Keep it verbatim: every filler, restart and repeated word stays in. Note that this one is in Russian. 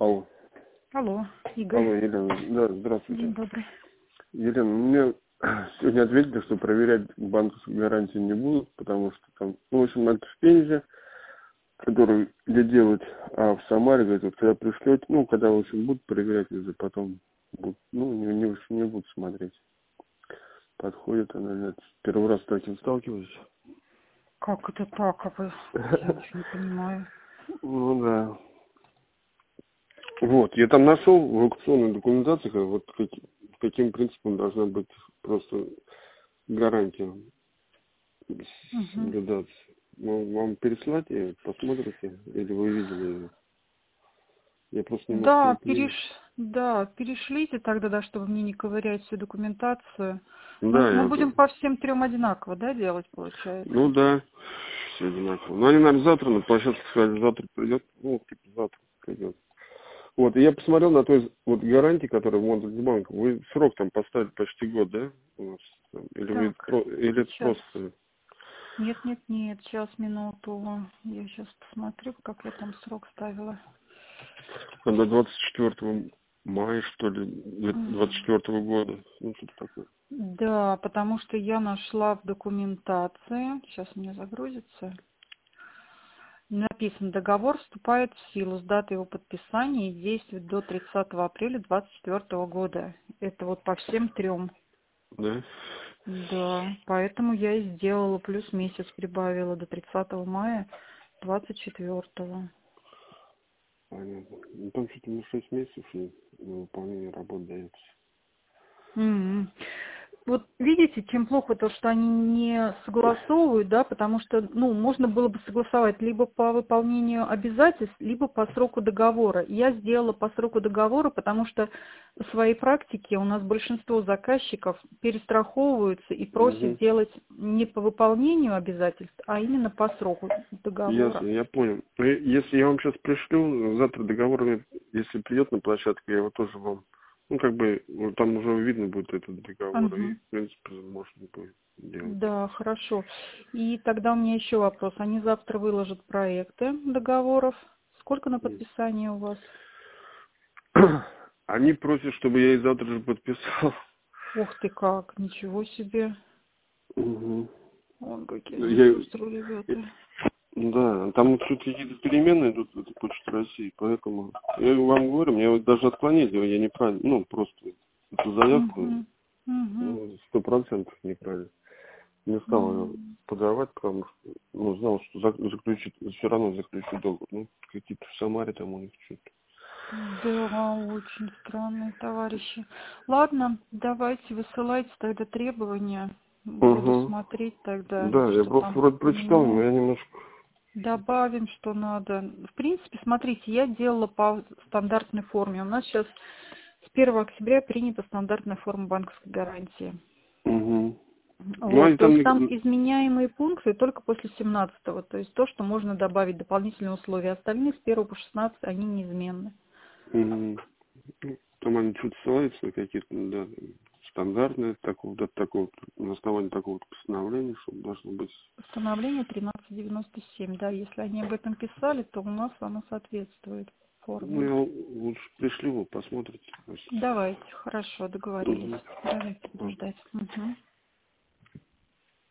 Алло. Алло, Игорь. Алло, Елена. Да, здравствуйте. День добрый. Елена, мне сегодня ответили, что проверять банковскую гарантию не будут, потому что там, ну, в общем, это в Пензе, который где делать, а в Самаре, говорят, вот когда пришлете, ну, когда, в общем, будут проверять, уже потом будут, ну, не, не, не будут смотреть. Подходит она, нет. Первый раз с таким сталкиваюсь. Как это так? А вы... Я ничего не понимаю. Ну, да. Вот, я там нашел в аукционной документации, как- вот каки- каким принципом должна быть просто гарантия Угу. соблюдаться. Вам, вам переслать ее, посмотрите, или вы видели ее? Я просто немножко Да, не понимаю. переш... да, перешлите тогда, да, чтобы мне не ковырять всю документацию. Ну, Да, мы я... будем по всем трем одинаково, да, делать, Ну получается? да, все одинаково. Но они, наверное, завтра на площадку сказали, завтра придет, ну, типа завтра придет. Вот, и я посмотрел на той вот гарантии, которая в Монтекс-банк. Вы срок там поставили почти год, да? У нас, там? Или вы Так, про- или это сейчас. просто... Нет, нет, нет, сейчас, минуту. Я сейчас посмотрю, как я там срок ставила. Там до двадцать четвёртого мая, что ли, двадцать четвёртого года. Ну, что-то такое. Да, потому что я нашла в документации. Сейчас у меня загрузится. Написано, договор вступает в силу с даты его подписания и действует до тридцатого апреля двадцать четвёртого года. Это вот по всем трем. Да? Да, поэтому я и сделала, плюс месяц прибавила до тридцатого мая двадцать четвёртого. Понятно. Ну, там что-то на шесть месяцев и на выполнение работ дается. М. Вот видите, чем плохо то, что они не согласовывают, да, потому что, ну, можно было бы согласовать либо по выполнению обязательств, либо по сроку договора. Я сделала по сроку договора, потому что в своей практике у нас большинство заказчиков перестраховываются и просят Угу. делать не по выполнению обязательств, а именно по сроку Ясно, договора. я понял. Ну, и если я вам сейчас пришлю, завтра договор, мне, если придет на площадку, я его тоже вам, ну, как бы, ну, там уже видно будет этот договор, и, Мгм. в принципе, можно будет делать. Да, хорошо. И тогда у меня еще вопрос. Они завтра выложат проекты договоров. Сколько на подписание у вас? Они просят, чтобы я их завтра же подписал. Ух ты как, ничего себе. Угу. Вон какие они Я, шустрые ребята. да, там вот что-то какие-то перемены идут в этой Почте России, поэтому я вам говорю, мне вот даже отклонили, я неправильно, ну, просто эту заявку Угу, угу, ну, сто процентов неправильно. Не стал ее подавать, потому что, ну, знал, что зак- заключить, все равно заключить договор. Ну, какие-то в Самаре там у них что-то. Да, очень странные товарищи. Ладно, давайте высылайте тогда требования. Буду Угу. смотреть тогда, Да, я что просто там вроде прочитал, но поменять. я немножко... Добавим, что надо. В принципе, смотрите, я делала по стандартной форме. У нас сейчас с первого октября принята стандартная форма банковской гарантии. Угу. Ну, Вот, они то там... есть там не- изменяемые пункты только после семнадцатого, то есть то, что можно добавить дополнительные условия. Остальные с первого по шестнадцатый они неизменны. Мгм. Ну, там они что-то ссылаются на какие-то, да, стандартные, такого, да, такого, на основании такого постановления, что должно быть. Постановление тринадцать девяносто семь, да, если они об этом писали, то у нас оно соответствует Ну, форме. я лучше пришлю, вы посмотрите. Давайте, хорошо, договорились. Угу. Давайте буду ждать. Мгм.